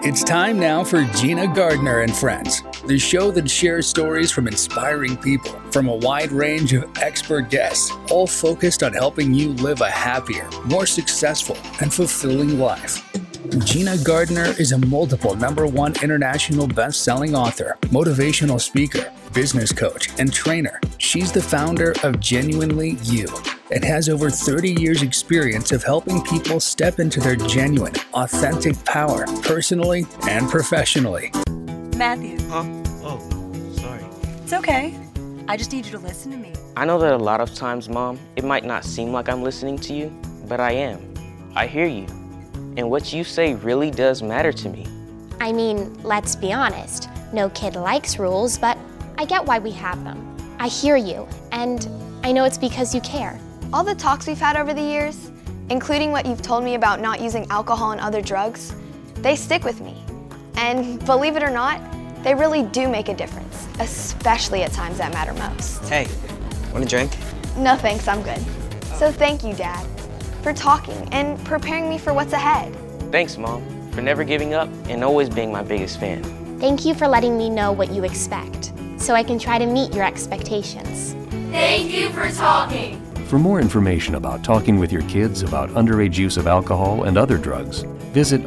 It's time now for Gina Gardner and Friends, the show that shares stories from inspiring people from a wide range of expert guests, all focused on helping you live a happier, more successful, and fulfilling life. Gina Gardner is a multiple #1 international best-selling author, motivational speaker, business coach, and trainer. She's the founder of Genuinely You and has over 30 years experience of helping people step into their genuine, authentic power, personally and professionally. Matthew. Huh? Oh, sorry. It's okay. I just need you to listen to me. I know that a lot of times, Mom, it might not seem like I'm listening to you, but I am. I hear you. And what you say really does matter to me. I mean, let's be honest. No kid likes rules, but I get why we have them. I hear you, and I know it's because you care. All the talks we've had over the years, including what you've told me about not using alcohol and other drugs, they stick with me. And believe it or not, they really do make a difference, especially at times that matter most. Hey, want a drink? No thanks, I'm good. So thank you, Dad, for talking and preparing me for what's ahead. Thanks, Mom, for never giving up and always being my biggest fan. Thank you for letting me know what you expect, so I can try to meet your expectations. Thank you for talking. For more information about talking with your kids about underage use of alcohol and other drugs, visit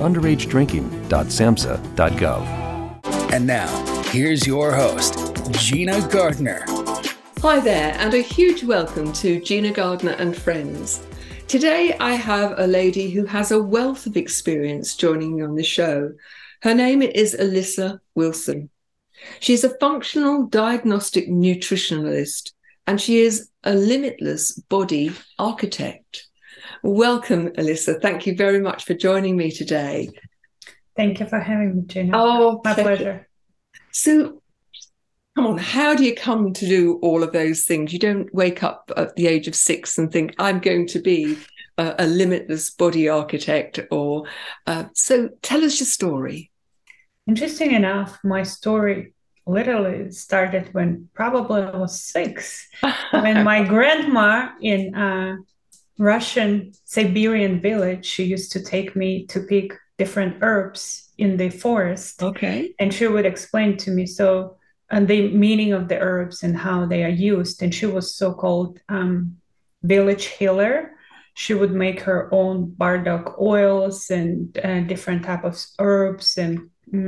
underagedrinking.samhsa.gov. And now, here's your host, Gina Gardner. Hi there, and a huge welcome to Gina Gardner and Friends. Today I have a lady who has a wealth of experience joining me on the show. Her name is Alyssa Wilson. She's a functional diagnostic nutritionalist, and she is a limitless body architect. Welcome, Alyssa. Thank you very much for joining me today. Thank you for having me, Gina. Oh, my pleasure. So, come on, how do you come to do all of those things? You don't wake up at the age of 6 and think, I'm going to be a limitless body architect. So tell us your story. Interesting enough, my story literally started when probably I was 6, when my grandma in a Russian Siberian village, she used to take me to pick different herbs in the forest. Okay. And she would explain to me and the meaning of the herbs and how they are used. And she was so-called village healer. She would make her own burdock oils and different type of herbs and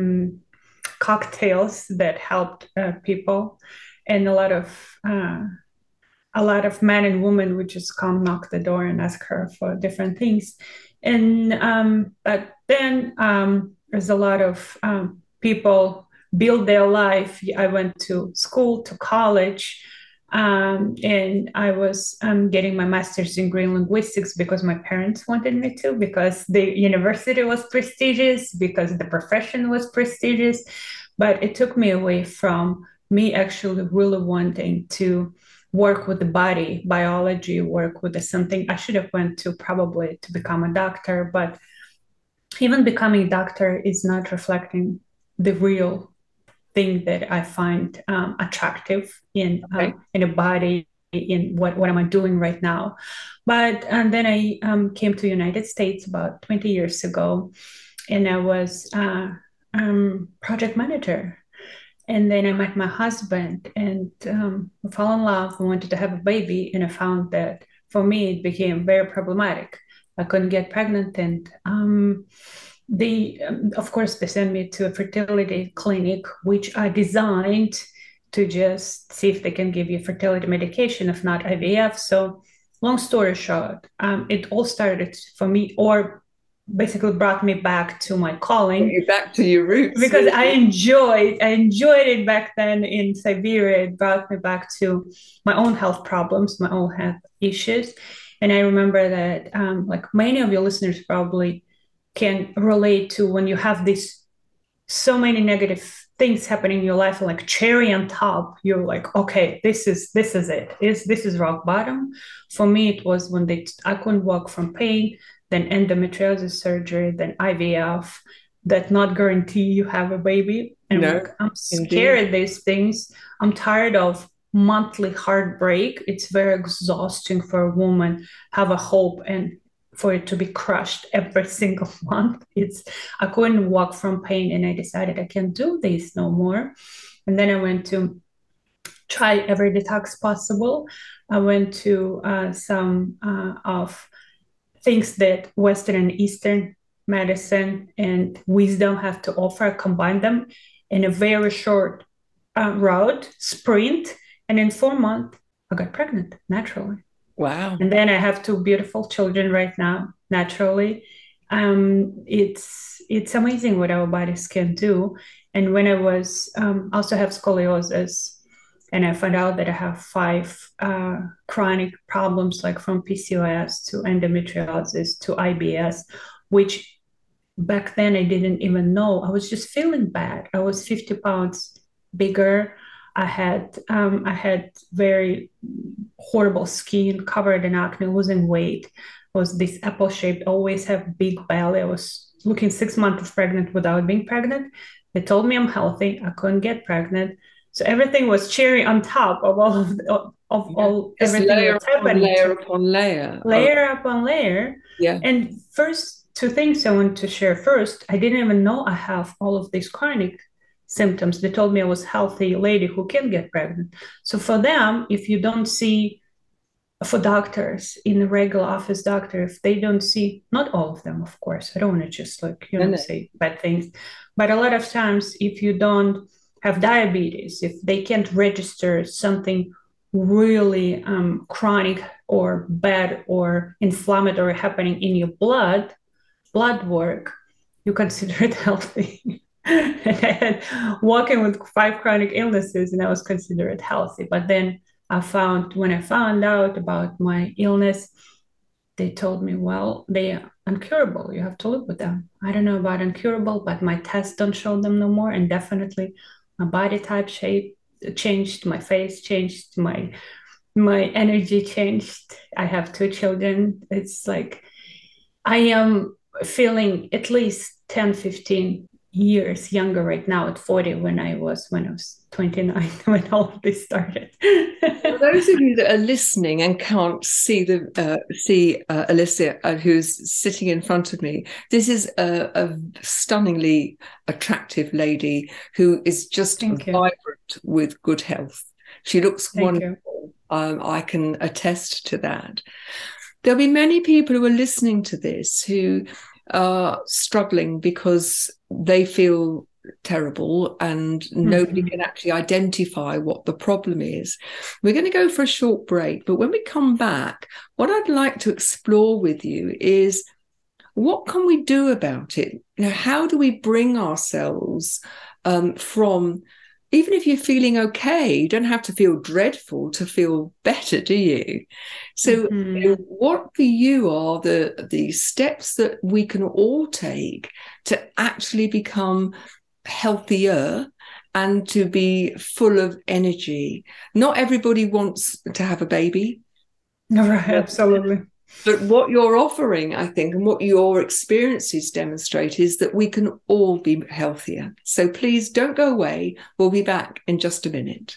cocktails that helped people. And a lot of men and women would just come knock the door and ask her for different things. And but then there's a lot of people build their life. I went to school, to college, and I was getting my master's degree in linguistics because my parents wanted me to, because the university was prestigious, because the profession was prestigious. But it took me away from me actually really wanting to work with the body, biology, work with something. I should have went to probably to become a doctor, but even becoming a doctor is not reflecting the real thing that I find attractive in a body, in what am I doing right now. And then I came to the United States about 20 years ago, and I was project manager. And then I met my husband, and we fell in love. We wanted to have a baby, and I found that for me it became very problematic. I couldn't get pregnant, and of course they sent me to a fertility clinic, which are designed to just see if they can give you fertility medication, if not IVF. So long story short, it all started for me, or basically brought me back to my calling, back to your roots, because I enjoyed it back then in Siberia. It brought me back to my own health problems, my own health issues. And I remember that like many of your listeners probably can relate to, when you have so many negative things happening in your life, like cherry on top, you're like, okay, this is it. This is rock bottom. For me, it was when I couldn't walk from pain, then endometriosis surgery, then IVF, that not guarantee you have a baby. And no, like, I'm scared of these things. I'm tired of monthly heartbreak. It's very exhausting for a woman have a hope and for it to be crushed every single month. I couldn't walk from pain, and I decided I can't do this no more. And then I went to try every detox possible. I went to some of things that Western and Eastern medicine and wisdom have to offer, combine them in a very short route, sprint, and in 4 months, I got pregnant naturally. Wow. And then I have 2 beautiful children right now, naturally. It's amazing what our bodies can do. And when I was, also have scoliosis, and I found out that I have 5 chronic problems, like from PCOS to endometriosis to IBS, which back then I didn't even know. I was just feeling bad. I was 50 pounds bigger. I had very horrible skin, covered in acne, losing weight. Was this apple shaped, always have big belly. I was looking 6 months pregnant without being pregnant. They told me I'm healthy. I couldn't get pregnant. So everything was cherry on top of all of everything that's happening. Layer upon layer. Layer upon layer. Yeah. And first, 2 things I want to share. First, I didn't even know I have all of these chronic symptoms. They told me I was a healthy lady who can get pregnant. So for them, if you don't see, for doctors in a regular office doctor, if they don't see, not all of them, of course, I don't want to just say bad things, but a lot of times if you don't have diabetes, if they can't register something really chronic or bad or inflammatory happening in your blood work, you consider it healthy. And I had walking with 5 chronic illnesses, and I was considered healthy. But then when I found out about my illness, they told me, well, they are incurable. You have to live with them. I don't know about incurable, but my tests don't show them no more. And definitely my body type shape changed, my face changed, my energy changed. I have 2 children. It's like I am feeling at least 10, 15 years younger right now at 40 when I was 29 when all of this started. For those of you that are listening and can't see Alicia, who's sitting in front of me, this is a stunningly attractive lady who is just vibrant with good health. She looks wonderful. I can attest to that. There'll be many people who are listening to this who are struggling because they feel terrible and nobody can actually identify what the problem is. We're going to go for a short break, but when we come back, what I'd like to explore with you is what can we do about it? How do we bring ourselves from, even if you're feeling okay, you don't have to feel dreadful to feel better, do you? So what for you are the steps that we can all take to actually become healthier and to be full of energy? Not everybody wants to have a baby. Right, absolutely. But what you're offering, I think, and what your experiences demonstrate is that we can all be healthier. So please don't go away. We'll be back in just a minute.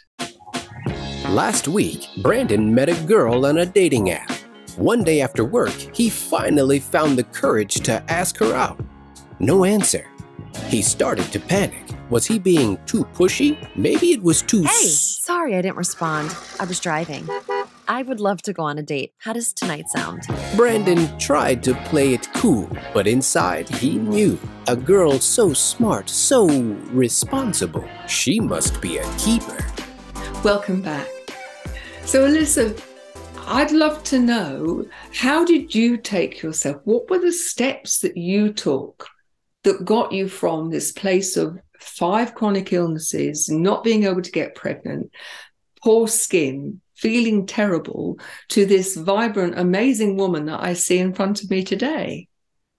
Last week, Brandon met a girl on a dating app. One day after work, he finally found the courage to ask her out. No answer. He started to panic. Was he being too pushy? Maybe it was too... Hey, sorry I didn't respond. I was driving. I would love to go on a date. How does tonight sound? Brandon tried to play it cool, but inside he knew. A girl so smart, so responsible. She must be a keeper. Welcome back. So, Alyssa, I'd love to know, how did you take yourself? What were the steps that you took that got you from this place of 5 chronic illnesses, not being able to get pregnant, poor skin, feeling terrible, to this vibrant, amazing woman that I see in front of me today?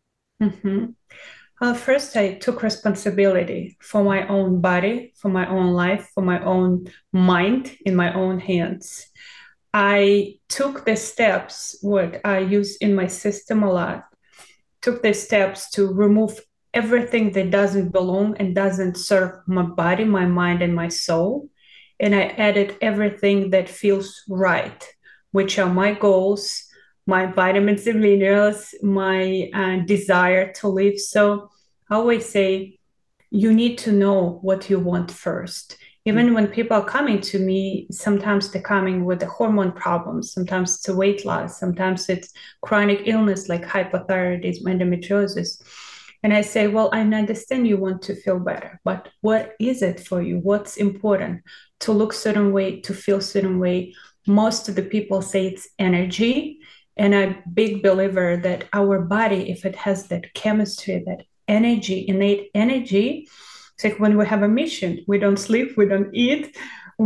First, I took responsibility for my own body, for my own life, for my own mind in my own hands. I took the steps, what I use in my system a lot, took the steps to remove everything that doesn't belong and doesn't serve my body, my mind, and my soul. And I added everything that feels right, which are my goals, my vitamins and minerals, my desire to live. So I always say, you need to know what you want first. Even when people are coming to me, sometimes they're coming with the hormone problems, sometimes it's a weight loss, sometimes it's chronic illness like hypothyroidism, endometriosis. And I say, well, I understand you want to feel better, but what is it for you? What's important? To look certain way, to feel certain way. Most of the people say it's energy. And I'm a big believer that our body, if it has that chemistry, that energy, innate energy, it's like when we have a mission, we don't sleep, we don't eat,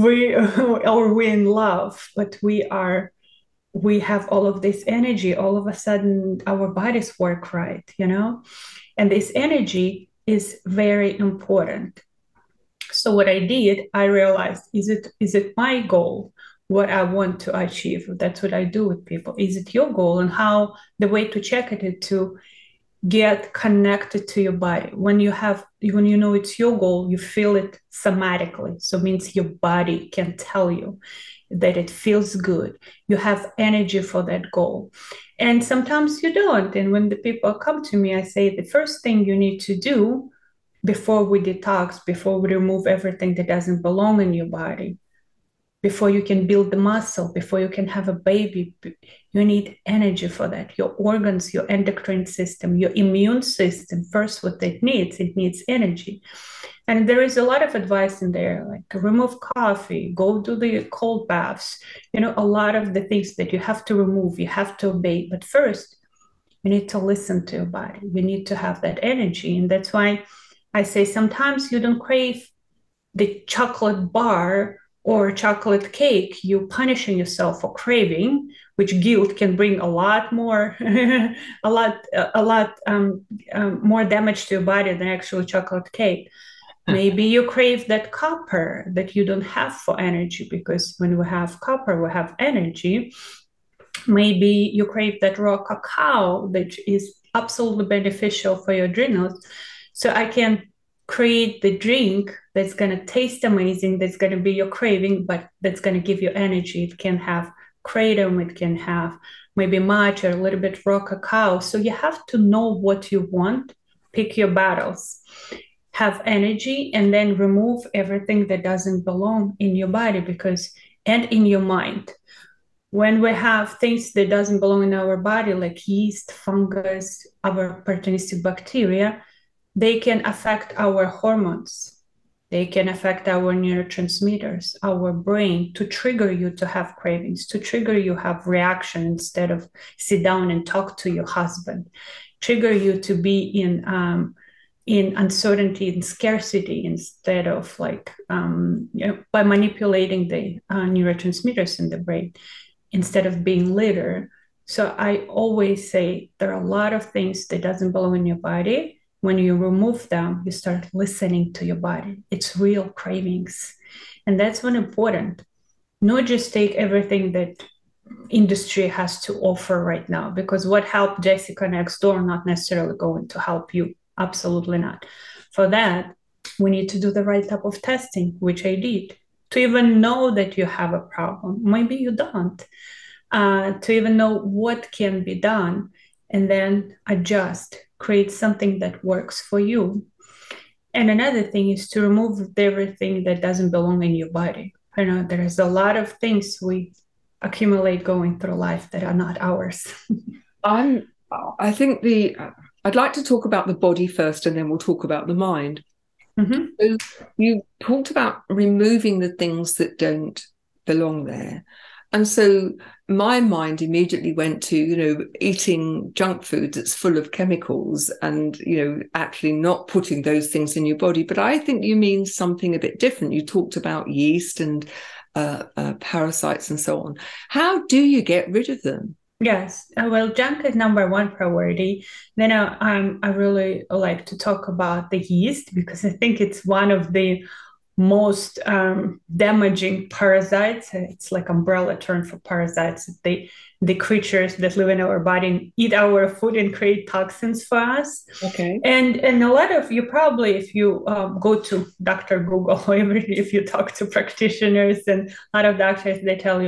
or we're in love, but we have all of this energy. All of a sudden, our bodies work right, and this energy is very important. So what I did, I realized, is it my goal? What I want to achieve. That's what I do with people. Is it your goal? And how the way to check it is to get connected to your body. When you know it's your goal, you feel it somatically. So it means your body can tell you that it feels good. You have energy for that goal. And sometimes you don't. And when the people come to me, I say the first thing you need to do before we detox, before we remove everything that doesn't belong in your body, before you can build the muscle, before you can have a baby, you need energy for that. Your organs, your endocrine system, your immune system, first what it needs energy. And there is a lot of advice in there, like remove coffee, go do the cold baths, a lot of the things that you have to remove, you have to obey. But first, you need to listen to your body. You need to have that energy. And that's why I say sometimes you don't crave the chocolate bar or chocolate cake. You're punishing yourself for craving, which guilt can bring a lot more, more damage to your body than actual chocolate cake. Maybe you crave that copper that you don't have for energy, because when we have copper, we have energy. Maybe you crave that raw cacao that is absolutely beneficial for your adrenals. So I can create the drink that's going to taste amazing, that's going to be your craving, but that's going to give you energy. It can have kratom, it can have maybe matcha, a little bit raw cacao. So you have to know what you want, pick your battles, have energy, and then remove everything that doesn't belong in your body and in your mind. When we have things that doesn't belong in our body, like yeast, fungus, other opportunistic bacteria, they can affect our hormones. They can affect our neurotransmitters, our brain, to trigger you to have cravings, to trigger you have reaction instead of sit down and talk to your husband, trigger you to be in uncertainty and scarcity instead of by manipulating the neurotransmitters in the brain instead of being leader. So I always say there are a lot of things that doesn't belong in your body. When you remove them, you start listening to your body. It's real cravings. And that's one important. Not just take everything that industry has to offer right now, because what helped Jessica next door not necessarily going to help you. Absolutely not. For that, we need to do the right type of testing, which I did, to even know that you have a problem. Maybe you don't. To even know what can be done, and then adjust. Create something that works for you. And another thing is to remove everything that doesn't belong in your body. I know there's a lot of things we accumulate going through life that are not ours. I think I'd like to talk about the body first, and then we'll talk about the mind. Mm-hmm. So you talked about removing the things that don't belong there. And so my mind immediately went to, eating junk food that's full of chemicals and, actually not putting those things in your body. But I think you mean something a bit different. You talked about yeast and parasites and so on. How do you get rid of them? Yes. Well, junk is number one priority. Then I really like to talk about the yeast, because I think it's one of the most damaging parasites. It's like umbrella term for parasites. The creatures that live in our body and eat our food and create toxins for us. Okay. And a lot of you probably, if you go to Dr. Google, or if you talk to practitioners and a lot of doctors, they tell you,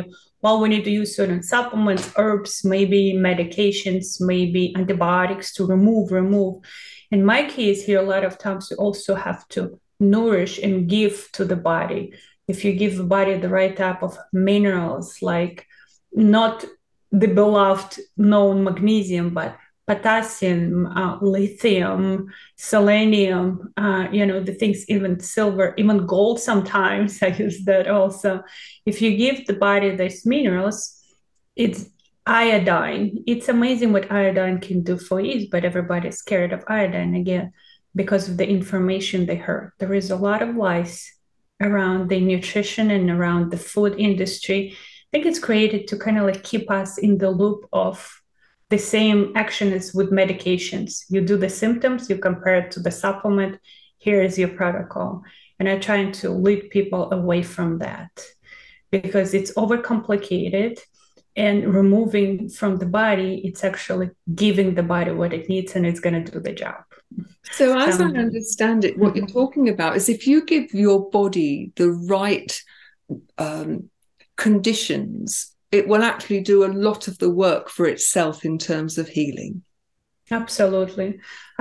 well, we need to use certain supplements, herbs, maybe medications, maybe antibiotics to remove. In my case here, a lot of times you also have to nourish and give to the body. If you give the body the right type of minerals, like not the beloved known magnesium, but potassium, lithium, selenium, the things, even silver, even gold sometimes, I use that also. If you give the body these minerals, it's iodine. It's amazing what iodine can do for you, but everybody's scared of iodine again because of the information they heard. There is a lot of lies around the nutrition and around the food industry. I think it's created to kind of like keep us in the loop of the same action as with medications. You do the symptoms, you compare it to the supplement, here is your protocol. And I'm trying to lead people away from that because it's overcomplicated, and removing from the body, it's actually giving the body what it needs and it's going to do the job. So as I understand it, what you're talking about is if you give your body the right conditions, it will actually do a lot of the work for itself in terms of healing. Absolutely.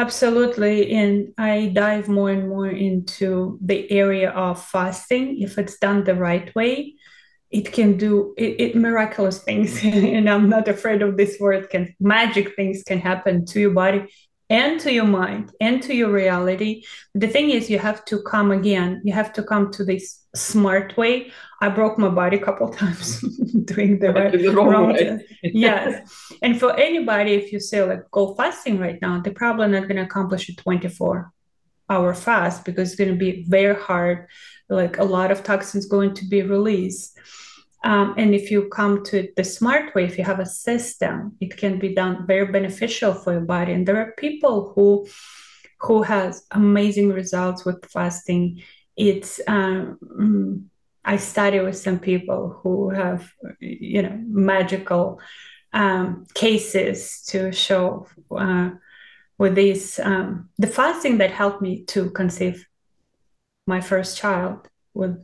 And I dive more and more into the area of fasting. If it's done the right way, it can do miraculous things. And I'm not afraid of this word. Magic things can happen to your body and to your mind and to your reality. The thing is, you have to come again. You have to come to this smart way. I broke my body a couple of times doing the wrong way. Yes. And for anybody, if you say like go fasting right now, they're probably not going to accomplish a 24-hour fast because it's going to be very hard. Like a lot of toxins going to be released. And if you come to it the smart way, if you have a system, it can be done very beneficial for your body. And there are people who has amazing results with fasting. It's I study with some people who have magical cases to show with this. The fasting that helped me to conceive my first child with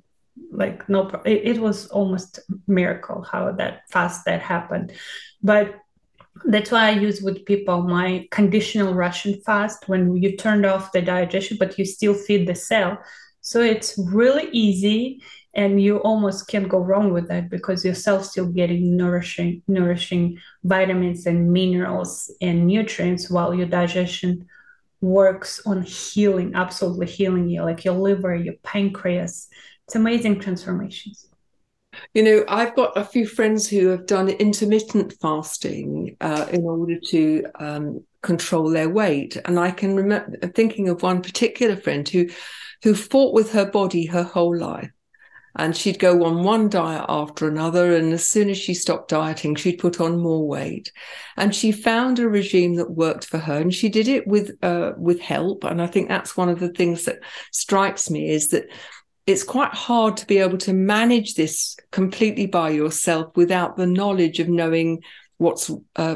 it was almost a miracle how that happened. But that's why I use with people my conditional ration fast, when you turned off the digestion but you still feed the cell. So it's really easy and you almost can't go wrong with that because your cell's still getting nourishing vitamins and minerals and nutrients while your digestion works on healing, absolutely healing you, like your liver, your pancreas. It's amazing transformations. I've got a few friends who have done intermittent fasting in order to control their weight. And I can remember thinking of one particular friend who fought with her body her whole life. And she'd go on one diet after another. And as soon as she stopped dieting, she'd put on more weight. And she found a regime that worked for her. And she did it with help. And I think that's one of the things that strikes me is that it's quite hard to be able to manage this completely by yourself without the knowledge of knowing what's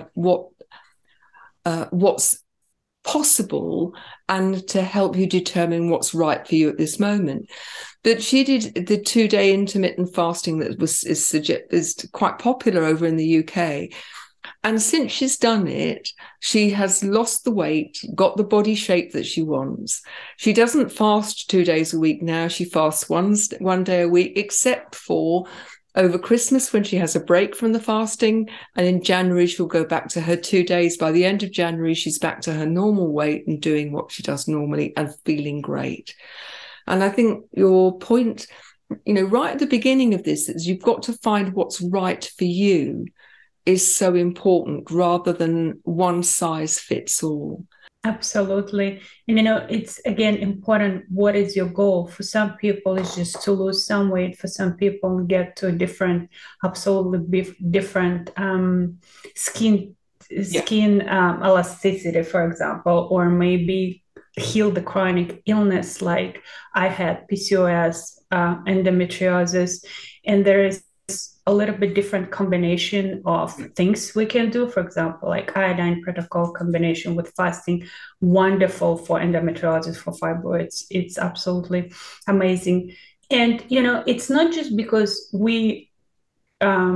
possible and to help you determine what's right for you at this moment. But she did the 2-day intermittent fasting that is quite popular over in the UK. And since she's done it, she has lost the weight, got the body shape that she wants. She doesn't fast 2 days a week now. She fasts one day a week, except for over Christmas when she has a break from the fasting. And in January, she'll go back to her 2 days. By the end of January, she's back to her normal weight and doing what she does normally and feeling great. And I think your point, right at the beginning of this, is you've got to find what's right for you is so important rather than one size fits all. Absolutely. And it's again important, what is your goal? For some people it's just to lose some weight. For some people get to a absolutely different skin elasticity, for example, or maybe heal the chronic illness like I had, PCOS, endometriosis, and there is a little bit different combination of things we can do. For example, like iodine protocol combination with fasting, wonderful for endometriosis, for fibroids. It's absolutely amazing. And, it's not just because we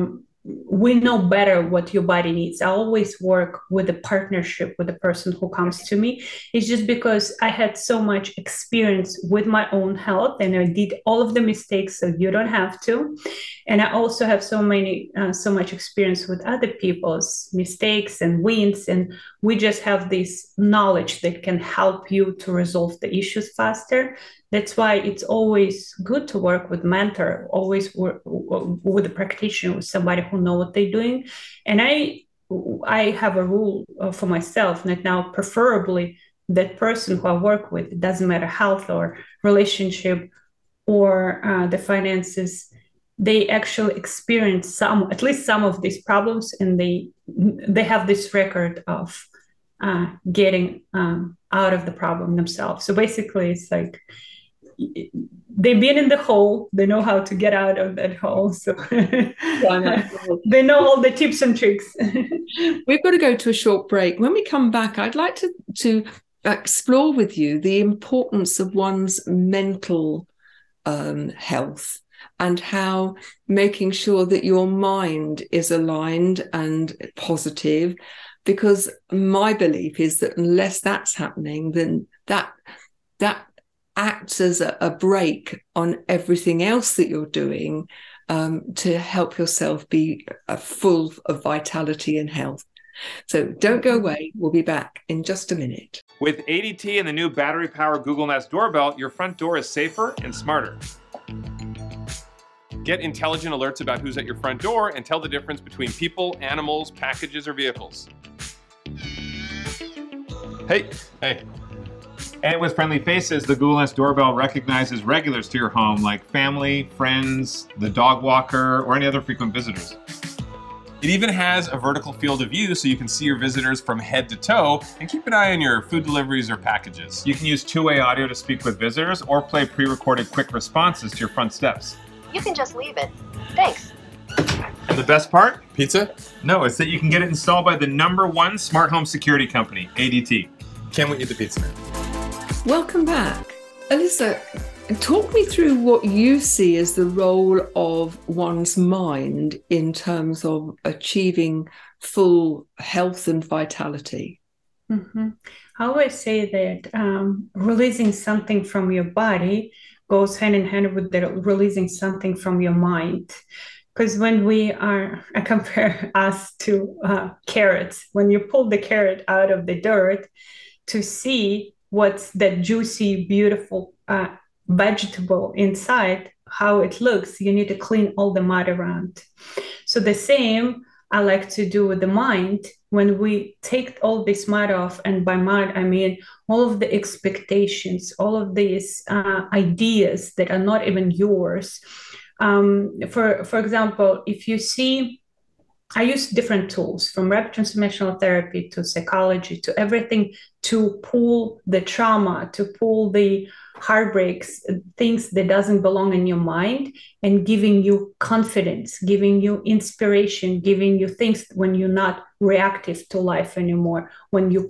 we know better what your body needs. I always work with a partnership with the person who comes to me. It's just because I had so much experience with my own health, and I did all of the mistakes, so you don't have to. And I also have so much experience with other people's mistakes and wins, and we just have this knowledge that can help you to resolve the issues faster. That's why it's always good to work with mentor, always work with a practitioner, with somebody who knows what they're doing. And I have a rule for myself that now, preferably, that person who I work with, it doesn't matter health or relationship or the finances, they actually experience at least some of these problems, and they have this record of getting out of the problem themselves. So basically, it's like they've been in the hole, they know how to get out of that hole. So they know all the tips and tricks. We've got to go to a short break. When we come back, I'd like to explore with you the importance of one's mental health, and how making sure that your mind is aligned and positive, because my belief is that unless that's happening, then that acts as a brake on everything else that you're doing to help yourself be full of vitality and health. So don't go away. We'll be back in just a minute. With ADT and the new battery-powered Google Nest doorbell, your front door is safer and smarter. Get intelligent alerts about who's at your front door and tell the difference between people, animals, packages, or vehicles. Hey. And with friendly faces, the Google Nest doorbell recognizes regulars to your home, like family, friends, the dog walker, or any other frequent visitors. It even has a vertical field of view so you can see your visitors from head to toe and keep an eye on your food deliveries or packages. You can use two-way audio to speak with visitors or play pre-recorded quick responses to your front steps. You can just leave it. Thanks. And the best part? Pizza? No, it's that you can get it installed by the #1 smart home security company, ADT. Can't wait to eat the pizza now. Welcome back. Alyssa, talk me through what you see as the role of one's mind in terms of achieving full health and vitality. Mm-hmm. I always say that releasing something from your body goes hand in hand with releasing something from your mind. Because when I compare us to carrots. When you pull the carrot out of the dirt to see what's that juicy, beautiful vegetable inside, how it looks, you need to clean all the mud around. So the same I like to do with the mind. When we take all this mud off, and by mud, I mean all of the expectations, all of these ideas that are not even yours. For example, if you see, I use different tools, from rapid transformational therapy to psychology to everything, to pull the trauma, to pull the heartbreaks, things that doesn't belong in your mind, and giving you confidence, giving you inspiration, giving you things when you're not reactive to life anymore, when you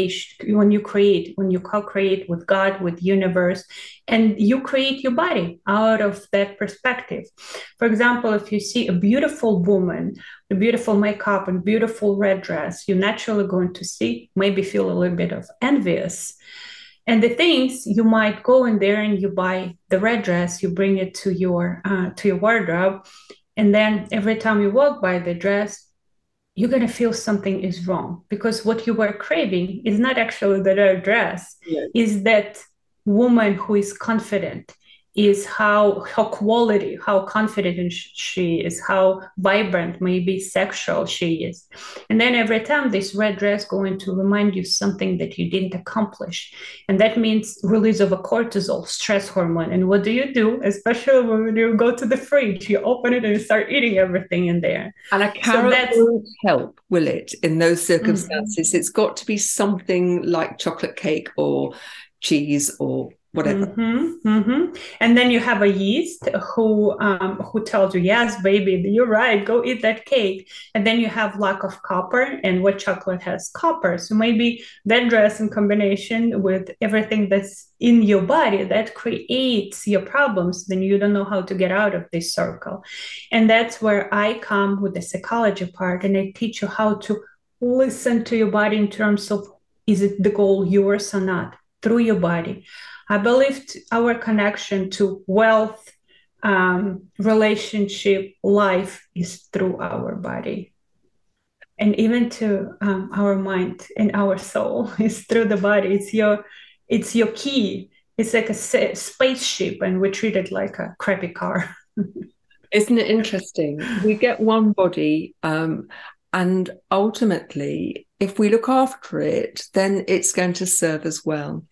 co-create with God, with universe, and you create your body out of that perspective. For example, if you see a beautiful woman, a beautiful makeup and beautiful red dress, you're naturally going to maybe feel a little bit of envious. And the things, you might go in there and you buy the red dress, you bring it to your wardrobe, and then every time you walk by the dress, you're going to feel something is wrong, because what you were craving is not actually the red dress. Yes. Is that woman who is confident, is how quality, how confident she is, how vibrant, maybe sexual she is. And then every time this red dress going to remind you something that you didn't accomplish. And that means release of a cortisol, stress hormone. And what do? Especially when you go to the fridge, you open it and you start eating everything in there. And a carrot won't help, will it, in those circumstances? Mm-hmm. It's got to be something like chocolate cake or cheese or whatever. And then you have a yeast who tells you, yes, baby, you're right, go eat that cake. And then you have lack of copper, and what chocolate has copper. So maybe that dress in combination with everything that's in your body that creates your problems, then you don't know how to get out of this circle. And that's where I come with the psychology part, and I teach you how to listen to your body in terms of, is it the goal yours or not, through your body. I believe our connection to wealth, relationship, life is through our body. And even to our mind and our soul is through the body. It's your key. It's like a spaceship, and we treat it like a crappy car. Isn't it interesting? We get one body, and ultimately, if we look after it, then it's going to serve us well.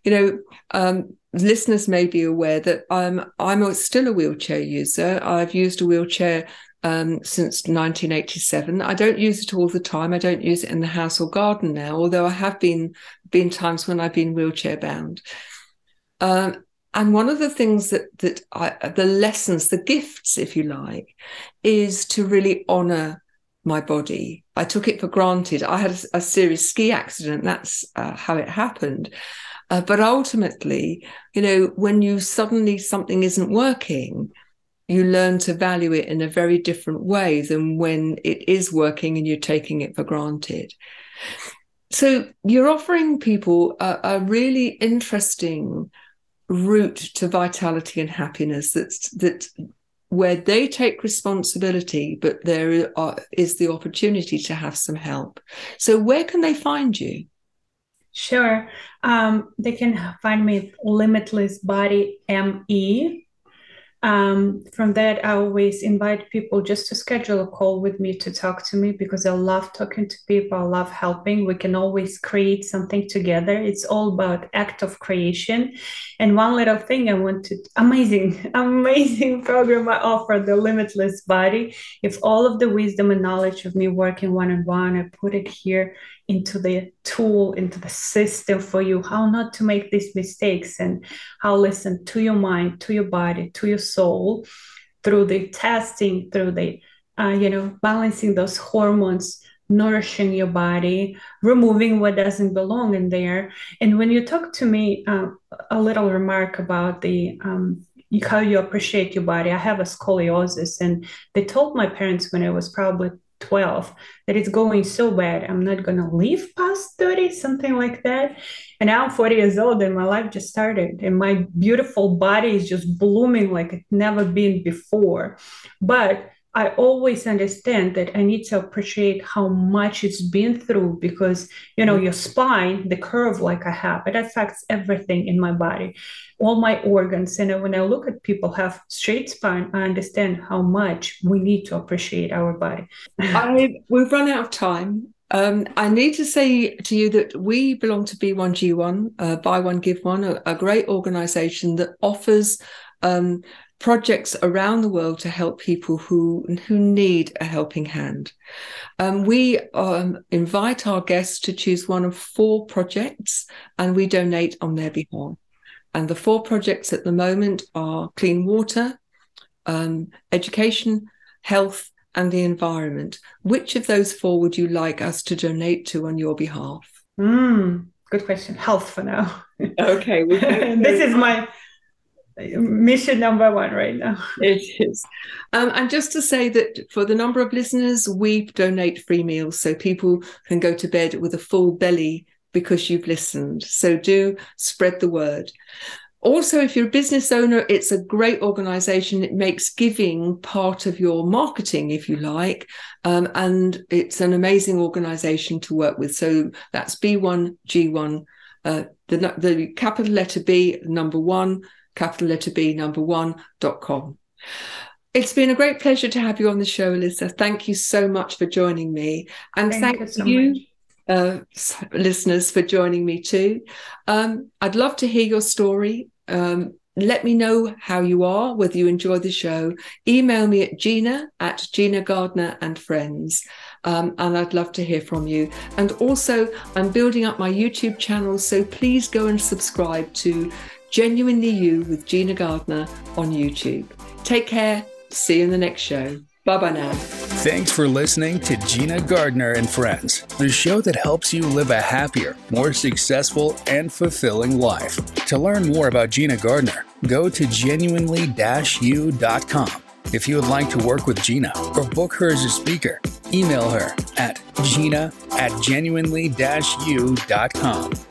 Listeners may be aware that I'm still a wheelchair user. I've used a wheelchair since 1987. I don't use it all the time. I don't use it in the house or garden now, although I have been times when I've been wheelchair bound. And one of the things the lessons, the gifts, if you like, is to really honour my body. I took it for granted. I had a serious ski accident. That's how it happened. But ultimately, when something isn't working, you learn to value it in a very different way than when it is working and you're taking it for granted. So you're offering people a really interesting route to vitality and happiness that's where they take responsibility, but there is the opportunity to have some help. So where can they find you? Sure. They can find me at Limitless Body ME. From that, I always invite people just to schedule a call with me to talk to me, because I love talking to people. I love helping. We can always create something together. It's all about act of creation. And one little thing I wanted, amazing program I offer, the Limitless Body. If all of the wisdom and knowledge of me working one-on-one, I put it here into the tool, into the system for you, how not to make these mistakes, and how listen to your mind, to your body, to your soul, through the testing, through the, balancing those hormones, nourishing your body, removing what doesn't belong in there. And when you talk to me, a little remark about the, how you appreciate your body. I have a scoliosis, and they told my parents when I was probably 12 that it's going so bad, I'm not going to live past 30, something like that. And now I'm 40 years old, and my life just started, and my beautiful body is just blooming like it's never been before. But I always understand that I need to appreciate how much it's been through, because, your spine, the curve like I have, it affects everything in my body, all my organs. And when I look at people have straight spine, I understand how much we need to appreciate our body. We've run out of time. I need to say to you that we belong to B1G1, Buy One, Give One, a great organisation that offers projects around the world to help people who need a helping hand. We invite our guests to choose one of 4 projects, and we donate on their behalf. And the 4 projects at the moment are clean water, education, health, and the environment. Which of those 4 would you like us to donate to on your behalf? Good question. Health for now. Okay. This is my mission number 1 right now. It is. And just to say that for the number of listeners, we donate free meals, so people can go to bed with a full belly because you've listened. So do spread the word. Also, if you're a business owner, it's a great organisation. It makes giving part of your marketing, if you like, and it's an amazing organisation to work with. So that's B1G1, the capital letter B, number 1, capital letter B, number 1.com. It's been a great pleasure to have you on the show, Alyssa. Thank you so much for joining me. And thank you listeners, for joining me too. I'd love to hear your story. Let me know how you are, whether you enjoy the show. Email me at Gina Gardner and Friends. And I'd love to hear from you. And also, I'm building up my YouTube channel, so please go and subscribe to Genuinely You with Gina Gardner on YouTube. Take care. See you in the next show. Bye-bye now. Thanks for listening to Gina Gardner and Friends, the show that helps you live a happier, more successful, and fulfilling life. To learn more about Gina Gardner, go to genuinely-u.com. If you would like to work with Gina or book her as a speaker, email her at gina@genuinely-u.com.